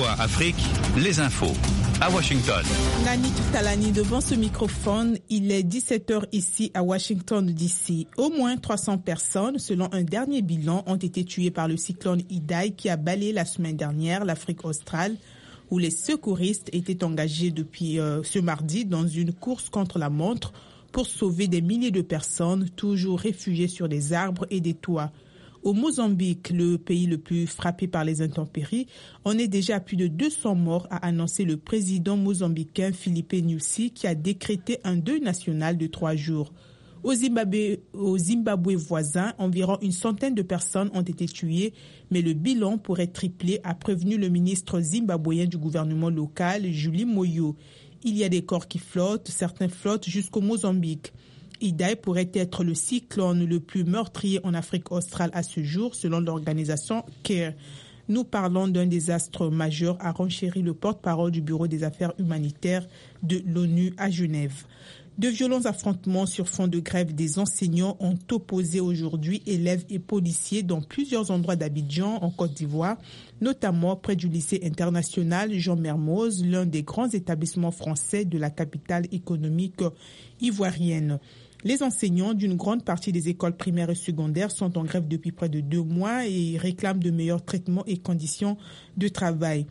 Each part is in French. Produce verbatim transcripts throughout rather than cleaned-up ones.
A Afrique, les infos. À Washington. Nani Talani devant ce microphone, il est dix-sept heures ici à Washington D C. Au moins trois cents personnes, selon un dernier bilan, ont été tuées par le cyclone Idai qui a balayé la semaine dernière l'Afrique australe, où les secouristes étaient engagés depuis euh, ce mardi dans une course contre la montre pour sauver des milliers de personnes toujours réfugiées sur des arbres et des toits. Au Mozambique, le pays le plus frappé par les intempéries, on est déjà à plus de deux cents morts, a annoncé le président mozambicain Filipe Nyusi, qui a décrété un deuil national de trois jours. Au Zimbabwe, au Zimbabwe voisin, environ une centaine de personnes ont été tuées, mais le bilan pourrait tripler, a prévenu le ministre zimbabwéen du gouvernement local, Julie Moyo. Il y a des corps qui flottent, certains flottent jusqu'au Mozambique. Idai pourrait être le cyclone le plus meurtrier en Afrique australe à ce jour, selon l'organisation CARE. Nous parlons d'un désastre majeur, a renchéri le porte-parole du Bureau des affaires humanitaires de l'ONU à Genève. De violents affrontements sur fond de grève des enseignants ont opposé aujourd'hui élèves et policiers dans plusieurs endroits d'Abidjan, en Côte d'Ivoire, notamment près du lycée international Jean Mermoz, l'un des grands établissements français de la capitale économique ivoirienne. Les enseignants d'une grande partie des écoles primaires et secondaires sont en grève depuis près de deux mois et réclament de meilleurs traitements et conditions de travail.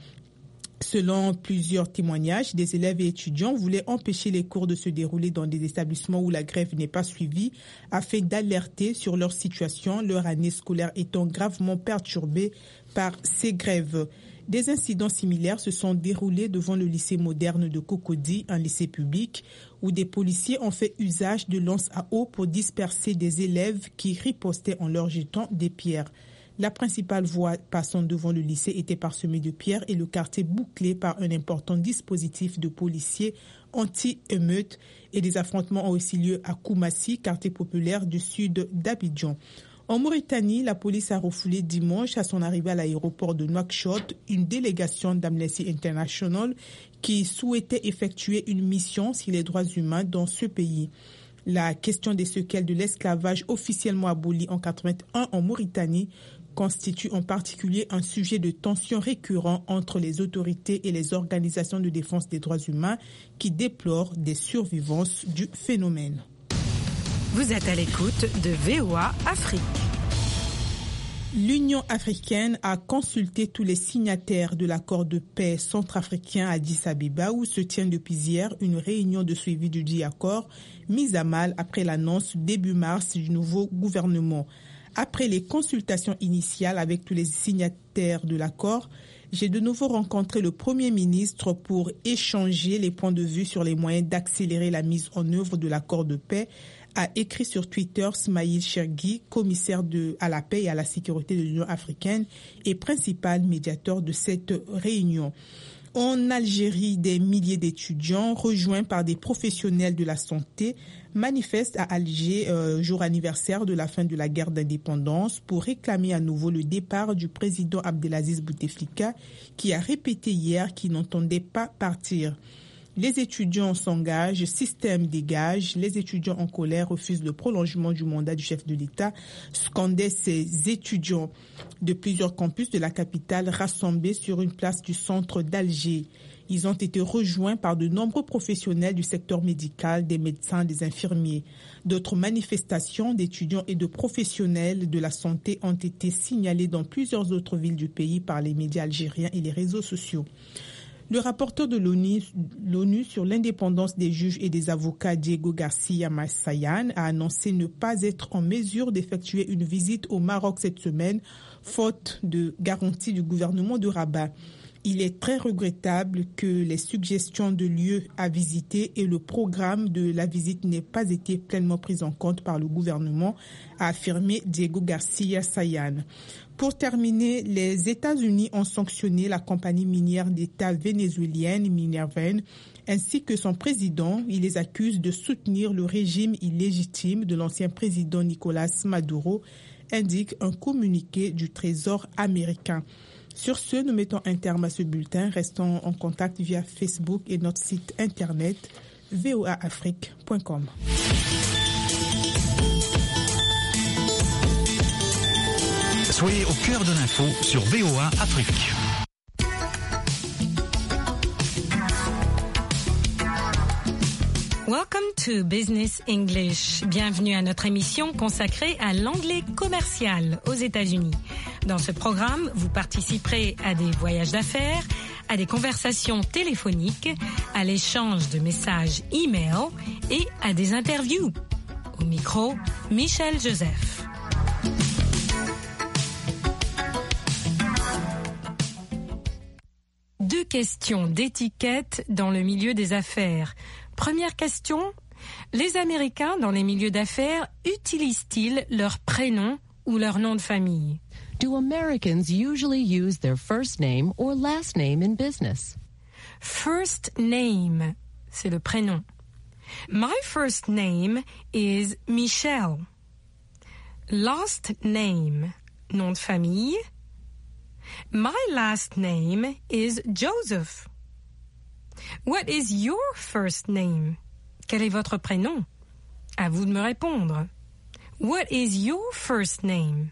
Selon plusieurs témoignages, des élèves et étudiants voulaient empêcher les cours de se dérouler dans des établissements où la grève n'est pas suivie afin d'alerter sur leur situation, leur année scolaire étant gravement perturbée par ces grèves. Des incidents similaires se sont déroulés devant le lycée moderne de Cocody, un lycée public, où des policiers ont fait usage de lances à eau pour disperser des élèves qui ripostaient en leur jetant des pierres. La principale voie passant devant le lycée était parsemée de pierres et le quartier bouclé par un important dispositif de policiers anti-émeutes, et des affrontements ont aussi lieu à Koumassi, quartier populaire du sud d'Abidjan. En Mauritanie, la police a refoulé dimanche à son arrivée à l'aéroport de Nouakchott une délégation d'Amnesty International qui souhaitait effectuer une mission sur les droits humains dans ce pays. La question des séquelles de l'esclavage officiellement aboli en quatre-vingt-un en Mauritanie constitue en particulier un sujet de tension récurrent entre les autorités et les organisations de défense des droits humains qui déplorent des survivances du phénomène. Vous êtes à l'écoute de V O A Afrique. L'Union africaine a consulté tous les signataires de l'accord de paix centrafricain à Addis Abeba, où se tient depuis hier une réunion de suivi du dit accord, mise à mal après l'annonce début mars du nouveau gouvernement. Après les consultations initiales avec tous les signataires de l'accord, j'ai de nouveau rencontré le Premier ministre pour échanger les points de vue sur les moyens d'accélérer la mise en œuvre de l'accord de paix, a écrit sur Twitter Smaïl Chergui, commissaire de, à la paix et à la sécurité de l'Union africaine et principal médiateur de cette réunion. En Algérie, des milliers d'étudiants, rejoints par des professionnels de la santé, manifestent à Alger, euh, jour anniversaire de la fin de la guerre d'indépendance, pour réclamer à nouveau le départ du président Abdelaziz Bouteflika, qui a répété hier qu'il n'entendait pas partir. Les étudiants s'engagent, système dégage, les étudiants en colère refusent le prolongement du mandat du chef de l'État, scandaient ces étudiants de plusieurs campus de la capitale rassemblés sur une place du centre d'Alger. Ils ont été rejoints par de nombreux professionnels du secteur médical, des médecins, des infirmiers. D'autres manifestations d'étudiants et de professionnels de la santé ont été signalées dans plusieurs autres villes du pays par les médias algériens et les réseaux sociaux. Le rapporteur de l'ONU, l'ONU sur l'indépendance des juges et des avocats, Diego Garcia Massayan, a annoncé ne pas être en mesure d'effectuer une visite au Maroc cette semaine, faute de garantie du gouvernement de Rabat. Il est très regrettable que les suggestions de lieux à visiter et le programme de la visite n'aient pas été pleinement pris en compte par le gouvernement, a affirmé Diego Garcia Sayan. Pour terminer, les États-Unis ont sanctionné la compagnie minière d'État vénézuélienne Minerven ainsi que son président. Ils les accusent de soutenir le régime illégitime de l'ancien président Nicolas Maduro, indique un communiqué du Trésor américain. Sur ce, nous mettons un terme à ce bulletin. Restons en contact via Facebook et notre site internet v o a afrique point com. Soyez au cœur de l'info sur V O A Afrique. Welcome to Business English. Bienvenue à notre émission consacrée à l'anglais commercial aux États-Unis. Dans ce programme, vous participerez à des voyages d'affaires, à des conversations téléphoniques, à l'échange de messages e-mail et à des interviews. Au micro, Michel Joseph. Deux questions d'étiquette dans le milieu des affaires. Première question, les Américains dans les milieux d'affaires utilisent-ils leur prénom ou leur nom de famille? Do Americans usually use their first name or last name in business? First name, c'est le prénom. My first name is Michelle. Last name, nom de famille. My last name is Joseph. What is your first name? Quel est votre prénom? À vous de me répondre. What is your first name?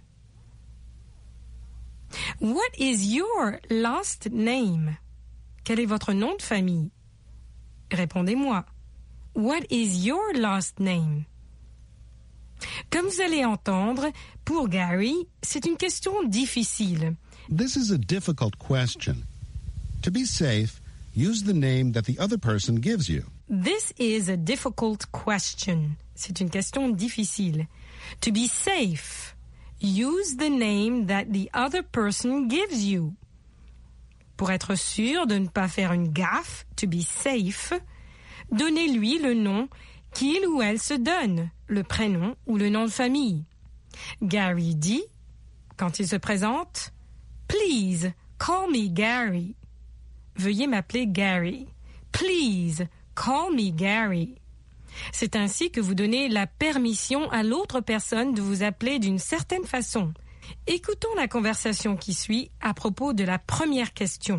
What is your last name? Quel est votre nom de famille? Répondez-moi. What is your last name? Comme vous allez entendre, pour Gary, c'est une question difficile. This is a difficult question. To be safe, use the name that the other person gives you. This is a difficult question. C'est une question difficile. To be safe, use the name that the other person gives you. Pour être sûr de ne pas faire une gaffe, to be safe, donnez-lui le nom qu'il ou elle se donne, le prénom ou le nom de famille. Gary dit, quand il se présente, « Please, call me Gary ». Veuillez m'appeler Gary. Please, call me Gary. C'est ainsi que vous donnez la permission à l'autre personne de vous appeler d'une certaine façon. Écoutons la conversation qui suit à propos de la première question.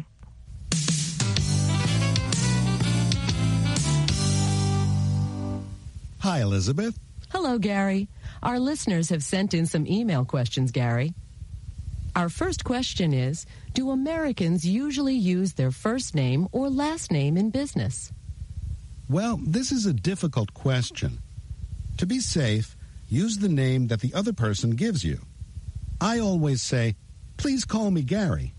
Hi, Elizabeth. Hello, Gary. Our listeners have sent in some email questions, Gary. Our first question is, do Americans usually use their first name or last name in business? Well, this is a difficult question. To be safe, use the name that the other person gives you. I always say, please call me Gary.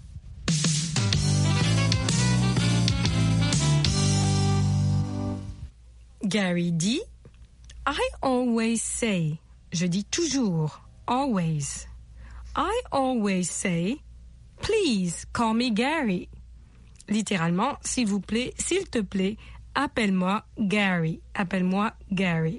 Gary dit, I always say, je dis toujours, always. I always say, please call me Gary. Littéralement, s'il vous plaît, s'il te plaît, appelle-moi Gary. Appelle-moi Gary.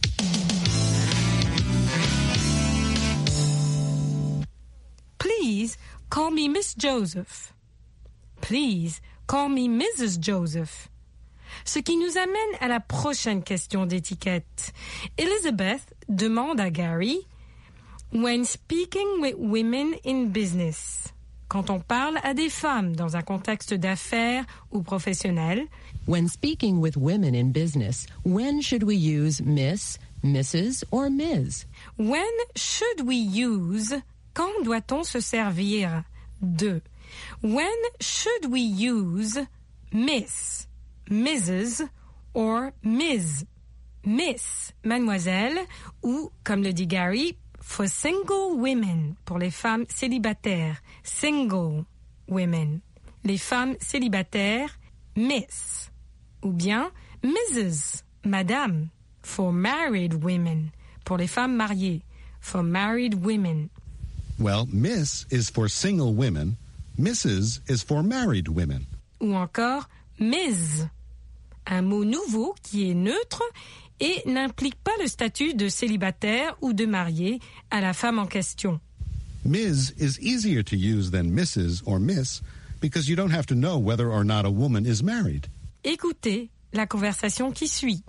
Please call me Miss Joseph. Please call me Missus Joseph. Ce qui nous amène à la prochaine question d'étiquette. Elizabeth demande à Gary, when speaking with women in business, quand on parle à des femmes dans un contexte d'affaires ou professionnel, when speaking with women in business, when should we use Miss, Missus or Miz? When should we use, quand doit-on se servir de? When should we use Miss, Missus or Miz? Miss, mademoiselle, ou, comme le dit Gary, for single women, pour les femmes célibataires, single women. Les femmes célibataires, Miss. Ou bien Missus, madame, for married women, pour les femmes mariées, for married women. Well, Miss is for single women, Missus is for married women. Ou encore Miz, un mot nouveau qui est neutre et n'implique pas le statut de célibataire ou de marié à la femme en question. Miz is easier to use than Missus or Miss because you don't have to know whether or not a woman is married. Écoutez la conversation qui suit.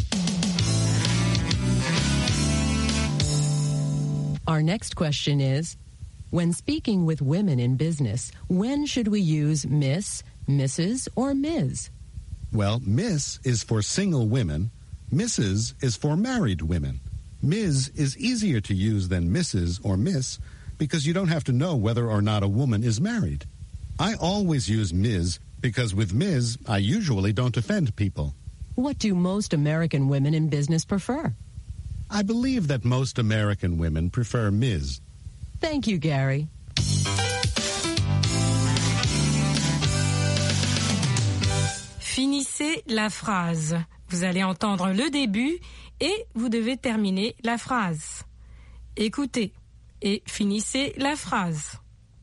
Our next question is, when speaking with women in business, when should we use Miss, Missus or Miz? Well, Miss is for single women, Missus is for married women. Miz is easier to use than Missus or Miss because you don't have to know whether or not a woman is married. I always use Miz because with Miz, I usually don't offend people. What do most American women in business prefer? I believe that most American women prefer Miz Thank you, Gary. Finissez la phrase. Vous allez entendre le début et vous devez terminer la phrase. Écoutez et finissez la phrase.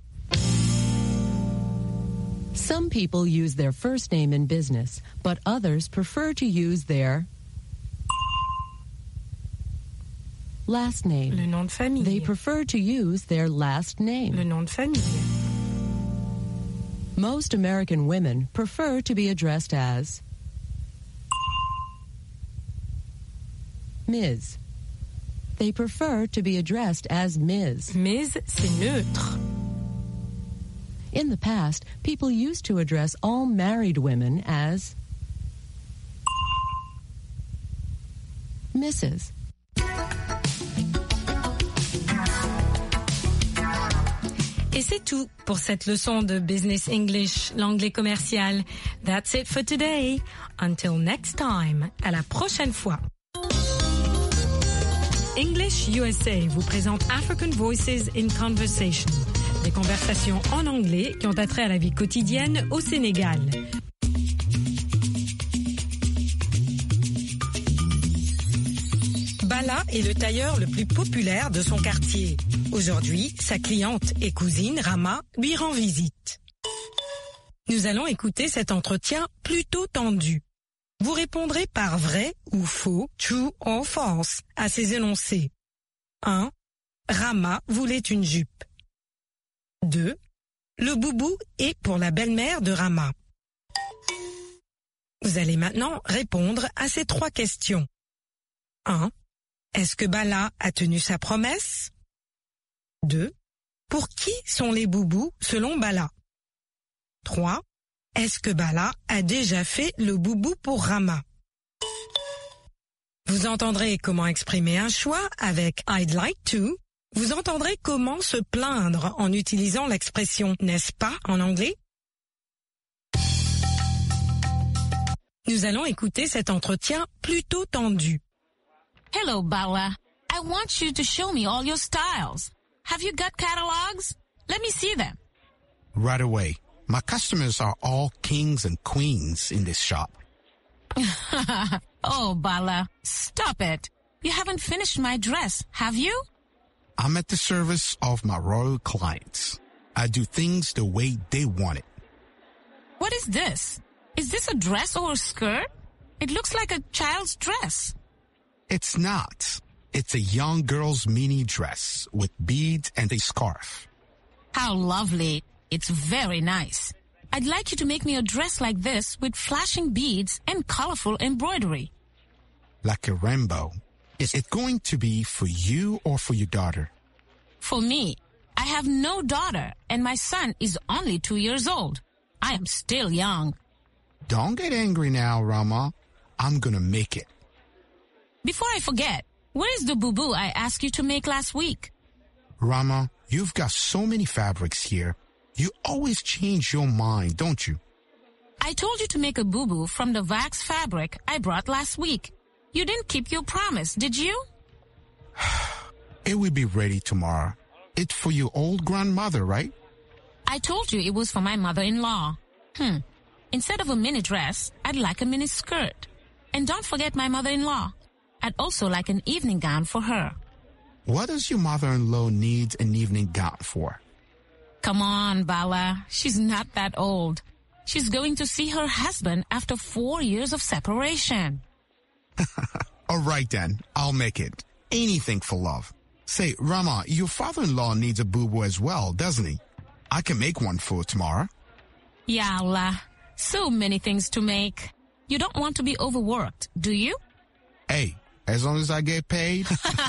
Some people use their first name in business, but others prefer to use their last name. Le nom de famille. They prefer to use their last name. Le nom de famille. Most American women prefer to be addressed as Miz They prefer to be addressed as Miz Miz, c'est neutre. In the past, people used to address all married women as Missus Et c'est tout pour cette leçon de Business English, l'anglais commercial. That's it for today. Until next time. À la prochaine fois. English U S A vous présente African Voices in Conversation. Des conversations en anglais qui ont attrait à la vie quotidienne au Sénégal. Bala est le tailleur le plus populaire de son quartier. Aujourd'hui, sa cliente et cousine, Rama, lui rend visite. Nous allons écouter cet entretien plutôt tendu. Vous répondrez par vrai ou faux, true or false, à ces énoncés. un. Rama voulait une jupe. deux. Le boubou est pour la belle-mère de Rama. Vous allez maintenant répondre à ces trois questions. un. Est-ce que Bala a tenu sa promesse? deux. Pour qui sont les boubous selon Bala? trois. Est-ce que Bala a déjà fait le boubou pour Rama? Vous entendrez comment exprimer un choix avec I'd like to. Vous entendrez comment se plaindre en utilisant l'expression n'est-ce pas en anglais? Nous allons écouter cet entretien plutôt tendu. Hello, Bala. I want you to show me all your styles. Have you got catalogs? Let me see them. Right away. My customers are all kings and queens in this shop. Oh, Bala, stop it. You haven't finished my dress, have you? I'm at the service of my royal clients. I do things the way they want it. What is this? Is this a dress or a skirt? It looks like a child's dress. It's not. It's a young girl's mini dress with beads and a scarf. How lovely. It's very nice. I'd like you to make me a dress like this with flashing beads and colorful embroidery. Like a rainbow. Is it going to be for you or for your daughter? For me. I have no daughter and my son is only two years old. I am still young. Don't get angry now, Rama. I'm gonna make it. Before I forget, where is the boo-boo I asked you to make last week? Rama, you've got so many fabrics here. You always change your mind, don't you? I told you to make a boo-boo from the wax fabric I brought last week. You didn't keep your promise, did you? It will be ready tomorrow. It's for your old grandmother, right? I told you it was for my mother-in-law. Hmm. Instead of a mini dress, I'd like a mini skirt. And don't forget my mother-in-law. I'd also like an evening gown for her. What does your mother-in-law need an evening gown for? Come on, Bala. She's not that old. She's going to see her husband after four years of separation. All right then, I'll make it. Anything for love. Say, Rama, your father-in-law needs a boo-boo as well, doesn't he? I can make one for tomorrow. Ya Allah. So many things to make. You don't want to be overworked, do you? Hey, as long as I get paid.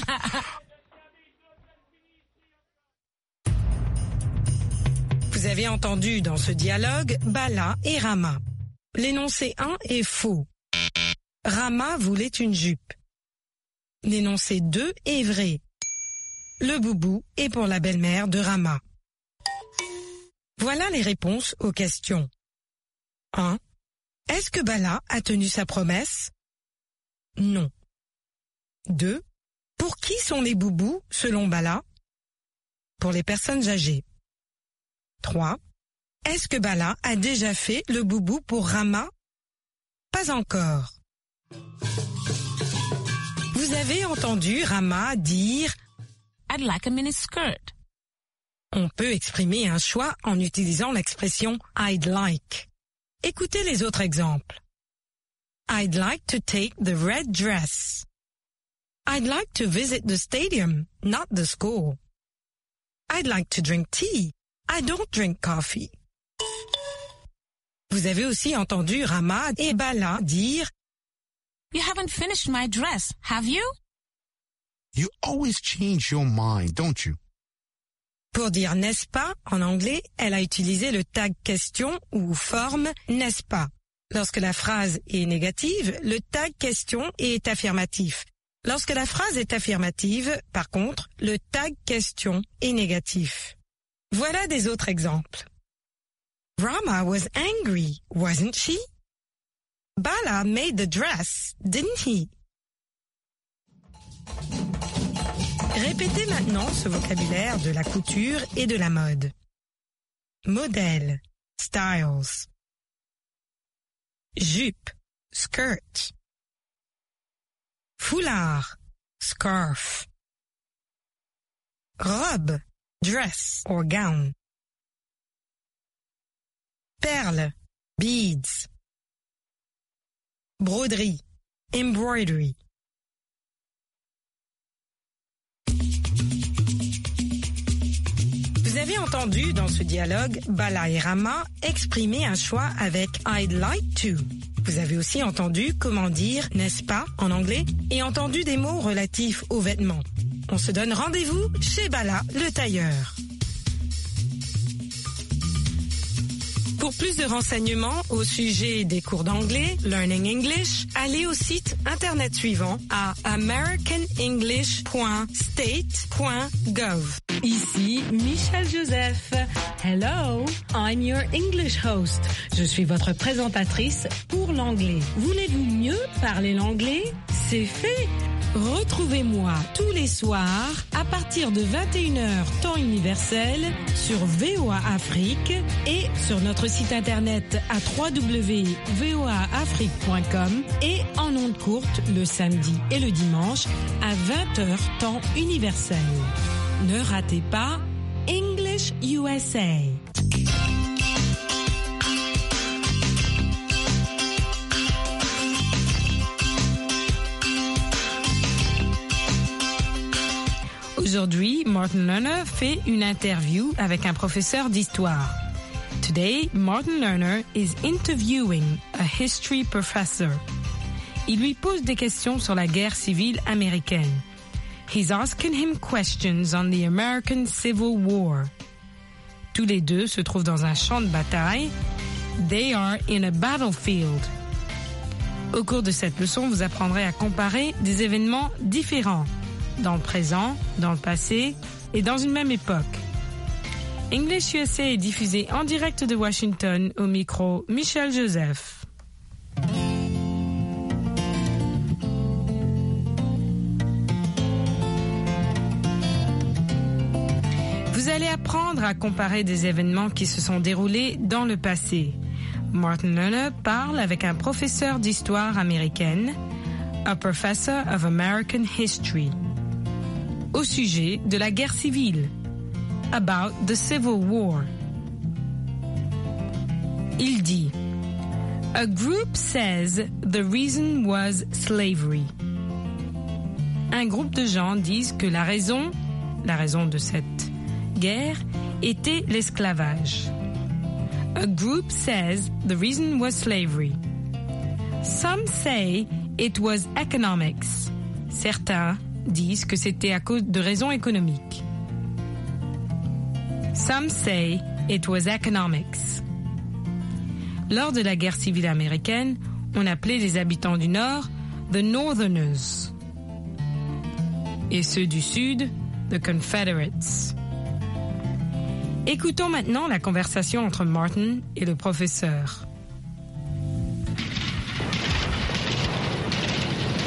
Vous avez entendu dans ce dialogue Bala et Rama. L'énoncé un est faux. Rama voulait une jupe. L'énoncé deux est vrai. Le boubou est pour la belle-mère de Rama. Voilà les réponses aux questions. un. Est-ce que Bala a tenu sa promesse? Non. deux. Pour qui sont les boubous, selon Bala? Pour les personnes âgées. trois. Est-ce que Bala a déjà fait le boubou pour Rama? Pas encore. Vous avez entendu Rama dire « I'd like a miniskirt ». On peut exprimer un choix en utilisant l'expression « I'd like ». Écoutez les autres exemples. I'd like to take the red dress. I'd like to visit the stadium, not the school. I'd like to drink tea. I don't drink coffee. Vous avez aussi entendu Rama et Bala dire You haven't finished my dress, have you? You always change your mind, don't you? Pour dire n'est-ce pas, en anglais, elle a utilisé le tag question ou forme n'est-ce pas. Lorsque la phrase est négative, le tag question est affirmatif. Lorsque la phrase est affirmative, par contre, le tag question est négatif. Voilà des autres exemples. Rama was angry, wasn't she? Bala made the dress, didn't he? Répétez maintenant ce vocabulaire de la couture et de la mode. Modèle, styles. Jupe, skirt. Foulard, scarf. Robe, dress or gown. Perles, beads. Broderie, embroidery. Vous avez entendu dans ce dialogue Bala et Rama exprimer un choix avec I'd like to. Vous avez aussi entendu comment dire n'est-ce pas en anglais et entendu des mots relatifs aux vêtements. On se donne rendez-vous chez Bala le tailleur. Pour plus de renseignements au sujet des cours d'anglais, Learning English, allez au site internet suivant à american english point state point gov. Ici Michelle Joseph. Hello, I'm your English host. Je suis votre présentatrice pour l'anglais. Voulez-vous mieux parler l'anglais? C'est fait! Retrouvez-moi tous les soirs à partir de vingt et une heures temps universel sur V O A Afrique et sur notre site internet à w w w point v o a afrique point com et en ondes courtes le samedi et le dimanche à vingt heures temps universel. Ne ratez pas English U S A. Aujourd'hui, Martin Lerner fait une interview avec un professeur d'histoire. Today, Martin Lerner is interviewing a history professor. Il lui pose des questions sur la guerre civile américaine. He's asking him questions on the American Civil War. Tous les deux se trouvent dans un champ de bataille. They are in a battlefield. Au cours de cette leçon, vous apprendrez à comparer des événements différents, dans le présent, dans le passé et dans une même époque. English U S A est diffusé en direct de Washington au micro Michelle Joseph. Vous allez apprendre à comparer des événements qui se sont déroulés dans le passé. Martin Lerner parle avec un professeur d'histoire américaine, a professor of American history, au sujet de la guerre civile, about the Civil War. Il dit, a group says the reason was slavery. Un groupe de gens disent que la raison, la raison de cette guerre, était l'esclavage. A group says the reason was slavery. Some say it was economics. Certains disent que c'était à cause de raisons économiques. Some say it was economics. Lors de la guerre civile américaine, on appelait les habitants du Nord the Northerners et ceux du Sud the Confederates. Écoutons maintenant la conversation entre Martin et le professeur.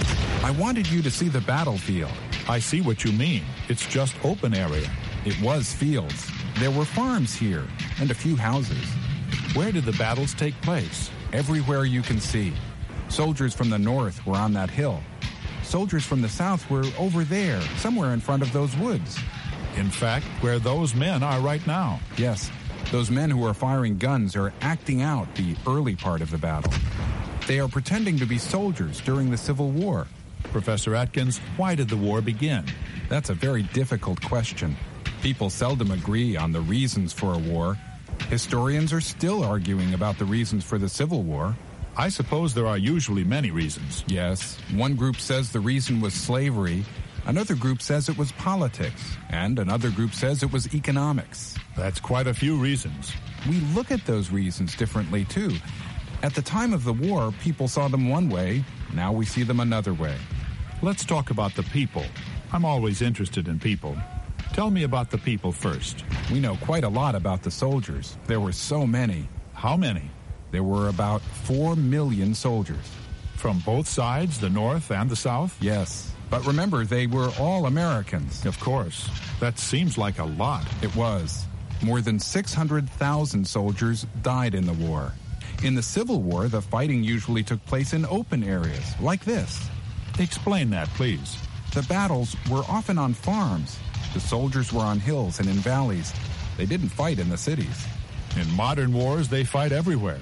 I wanted you to see the battlefield. I see what you mean. It's just open area. It was fields. There were farms here and a few houses. Where did the battles take place? Everywhere you can see. Soldiers from the north were on that hill. Soldiers from the south were over there, somewhere in front of those woods. In fact, where those men are right now. Yes, those men who are firing guns are acting out the early part of the battle. They are pretending to be soldiers during the Civil War. Professor Atkins, why did the war begin? That's a very difficult question. People seldom agree on the reasons for a war. Historians are still arguing about the reasons for the Civil War. I suppose there are usually many reasons. Yes. One group says the reason was slavery. Another group says it was politics. And another group says it was economics. That's quite a few reasons. We look at those reasons differently, too. At the time of the war, people saw them one way. Now we see them another way. Let's talk about the people. I'm always interested in people. Tell me about the people first. We know quite a lot about the soldiers. There were so many. How many? There were about four million soldiers. From both sides, the North and the South? Yes. But remember, they were all Americans. Of course. That seems like a lot. It was. More than six hundred thousand soldiers died in the war. In the Civil War, the fighting usually took place in open areas, like this. Explain that, please. The battles were often on farms. The soldiers were on hills and in valleys. They didn't fight in the cities. In modern wars, they fight everywhere.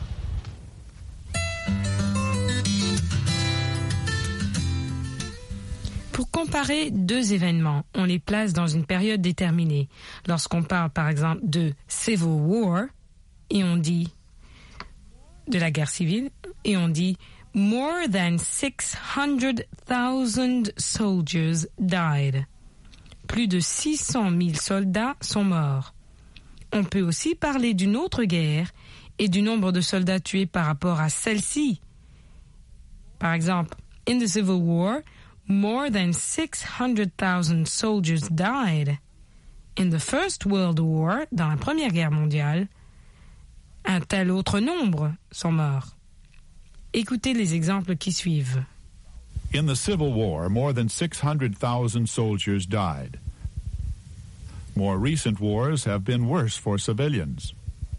Pour comparer deux événements, on les place dans une période déterminée. Lorsqu'on parle par exemple de Civil War, et on dit de la guerre civile, et on dit more than six hundred thousand soldiers died. Plus de six cent mille soldats sont morts. On peut aussi parler d'une autre guerre et du nombre de soldats tués par rapport à celle-ci. Par exemple, in the Civil War, more than six hundred thousand soldiers died. In the First World War, dans la Première Guerre mondiale, un tel autre nombre sont morts. Écoutez les exemples qui suivent. In the Civil War, more than six hundred thousand soldiers died. More recent wars have been worse for civilians.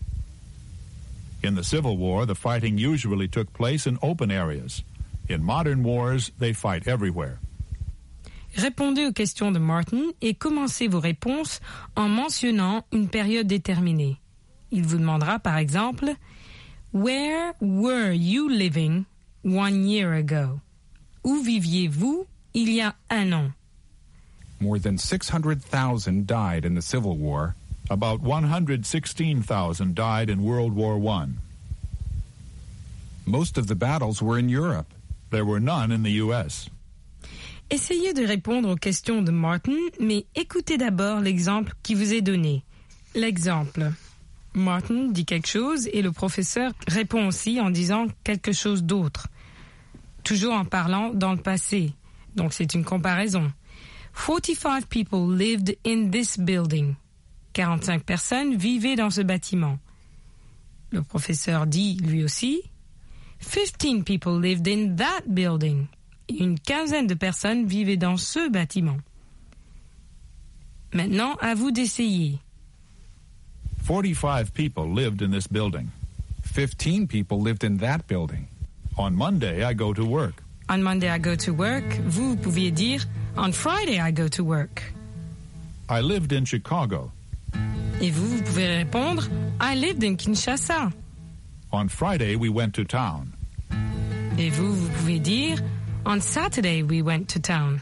In the Civil War, the fighting usually took place in open areas. In modern wars, they fight everywhere. Répondez aux questions de Martin et commencez vos réponses en mentionnant une période déterminée. Il vous demandera par exemple « Where were you living one year ago ?» Où viviez-vous il y a un an? More than six hundred thousand died in the Civil War. About one hundred sixteen thousand died in World War One. Most of the battles were in Europe. There were none in the U S. Essayez de répondre aux questions de Martin, mais écoutez d'abord l'exemple qui vous est donné. L'exemple. Martin dit quelque chose et le professeur répond aussi en disant quelque chose d'autre. Toujours en parlant dans le passé. Donc c'est une comparaison. forty-five people lived in this building. quarante-cinq personnes vivaient dans ce bâtiment. Le professeur dit lui aussi fifteen people lived in that building. Une quinzaine de personnes vivaient dans ce bâtiment. Maintenant, à vous d'essayer. forty-five people lived in this building. fifteen people lived in that building. On Monday, I go to work. On Monday, I go to work. Vous, vous pouviez dire on Friday, I go to work. I lived in Chicago. Et vous, vous pouvez répondre I lived in Kinshasa. On Friday, we went to town. Et vous, vous pouvez dire on Saturday, we went to town.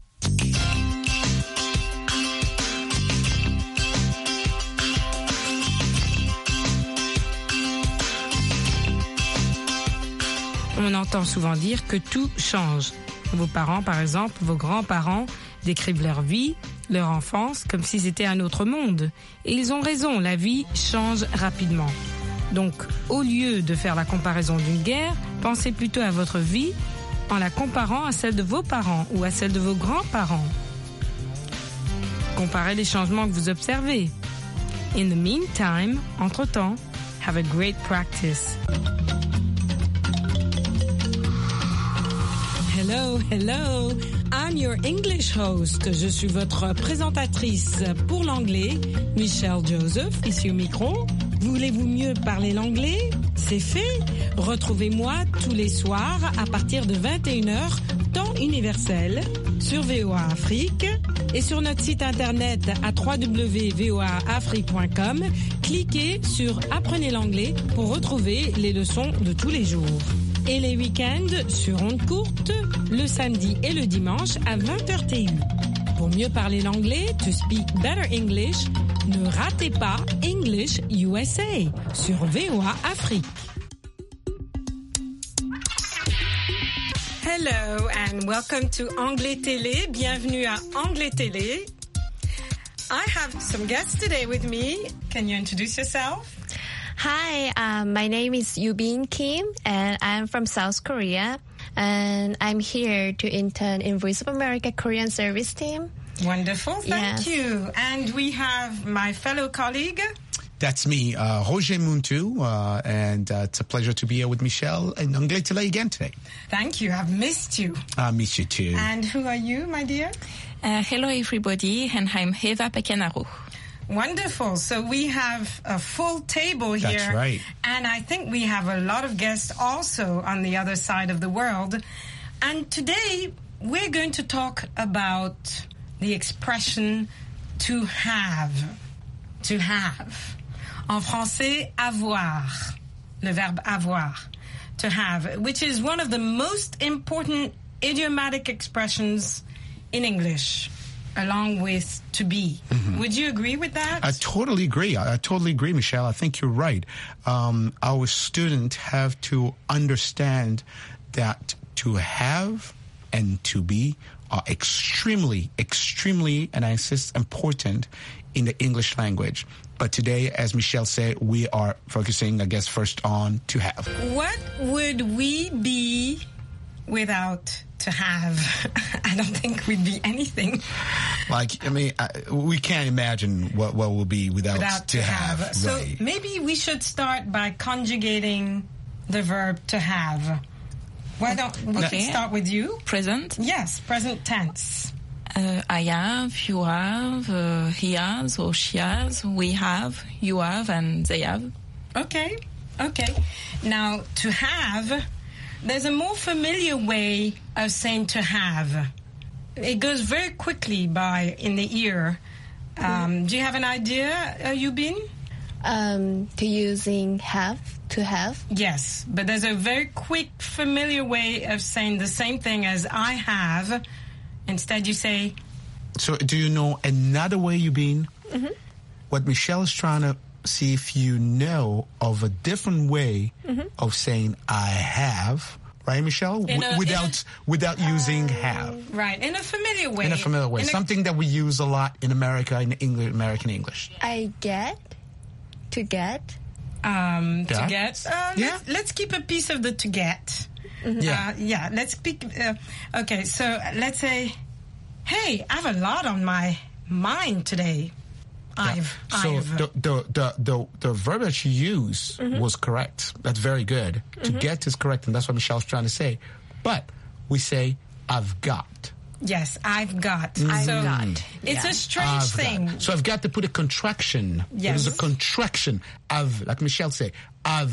On entend souvent dire que tout change. Vos parents, par exemple, vos grands-parents décrivent leur vie, leur enfance, comme si c'était un autre monde. Et ils ont raison, la vie change rapidement. Donc, au lieu de faire la comparaison d'une guerre, pensez plutôt à votre vie en la comparant à celle de vos parents ou à celle de vos grands-parents. Comparez les changements que vous observez. In the meantime, entre-temps, have a great practice. hello, hello. I'm your English host. Je suis votre présentatrice pour l'anglais, Michelle Joseph, ici au micro. Voulez-vous mieux parler l'anglais? C'est fait. Retrouvez-moi tous les soirs à partir de vingt et une heures, temps universel, sur V O A Afrique et sur notre site internet à w w w point v o a afrique point com. Cliquez sur Apprenez l'anglais pour retrouver les leçons de tous les jours. Et les week-ends sur ondes courtes, le samedi et le dimanche à vingt heures T U. Pour mieux parler l'anglais, to speak better English, ne ratez pas English U S A sur V O A Afrique. Hello and welcome to Anglais Télé. Bienvenue à Anglais Télé. I have some guests today with me. Can you introduce yourself? Hi, um, my name is Yubin Kim, and I'm from South Korea, and I'm here to intern in Voice of America Korean Service Team. Wonderful, thank Yes. you. And we have my fellow colleague. That's me, uh, Roger Muntu, uh, and uh, it's a pleasure to be here with Michelle and Anglais Télé again today. Thank you, I've missed you. I miss you too. And who are you, my dear? Uh, hello everybody, and I'm Eva Pekenaro. Wonderful. So we have a full table here. That's right. And I think we have a lot of guests also on the other side of the world. And today we're going to talk about the expression to have. To have. En français, avoir. Le verbe avoir. To have, which is one of the most important idiomatic expressions in English, along with to be. Mm-hmm. Would you agree with that? I totally agree. I, I totally agree, Michelle. I think you're right. Um, our students have to understand that to have and to be are extremely, extremely, and I insist, important in the English language. But today, as Michelle said, we are focusing, I guess, first on to have. What would we be without to have? I don't think we'd be anything. Like, I mean, I, we can't imagine what, what we'll be without, without to, to have. have. So right. maybe we should start by conjugating the verb to have. Why don't we Okay. start with you? Present. Yes, present tense. Uh, I have, you have, uh, he has or she has, we have, you have, and they have. Okay, okay. Now, to have, there's a more familiar way of saying to have. It goes very quickly by in the ear. Um, do you have an idea, uh, Yubin? Um, to using have, to have. Yes, but there's a very quick, familiar way of saying the same thing as I have. Instead, you say... So do you know another way you've been? Mm-hmm. What Michelle is trying to see if you know of a different way Mm-hmm. of saying I have, right, Michelle? In W- a- without without using have. Right, in a familiar way. In a familiar way. In a- Something that we use a lot in America, in English, American English. I get, to get. Um, Yeah. To get. Uh, Yeah. let's, let's keep a piece of the to get. Yeah. Uh, yeah, let's speak. Uh, okay, so let's say, hey, I have a lot on my mind today. I've, So I've. the, the, the, the, the verb that you use Mm-hmm. was correct. That's very good. To get is correct, and that's what Michelle's trying to say. But we say, I've got. Yes, I've got. I've so got. It's Yeah. a strange I've thing. got. So I've got to put a contraction. Yes. It is a contraction. I've, like Michelle say, I've.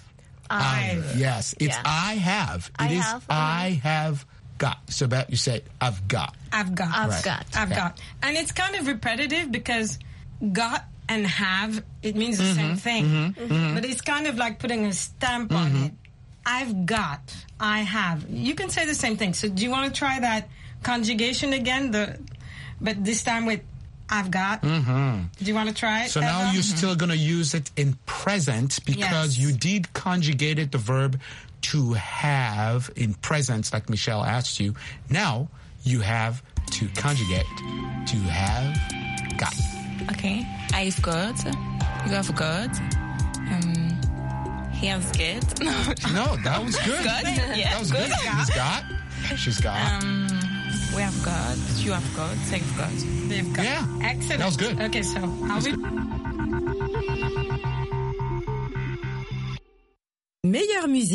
I've. Yes, it's Yeah. I have. It I is have, I have got. So that you say, I've got. I've got. I've Right. got. I've Yeah. got. And it's kind of repetitive because got and have, it means the same thing. But it's kind of like putting a stamp on it. I've got. I have. You can say the same thing. So do you want to try that conjugation again? The, but this time with I've got. Mm-hmm. Do you want to try it? So now Eva? you're still going to use it in present because Yes. you did conjugated the verb to have in present, like Michelle asked you. Now you have to conjugate to have got. Okay. I've got, you have got, um, he has get. No. No, that was good. Got? Yeah, That was good. good. She's got. She's got. Um, we have got, you have got, they've got. They've got. Yeah. Excellent. That was good. Okay, so I'll be... Meilleure musique.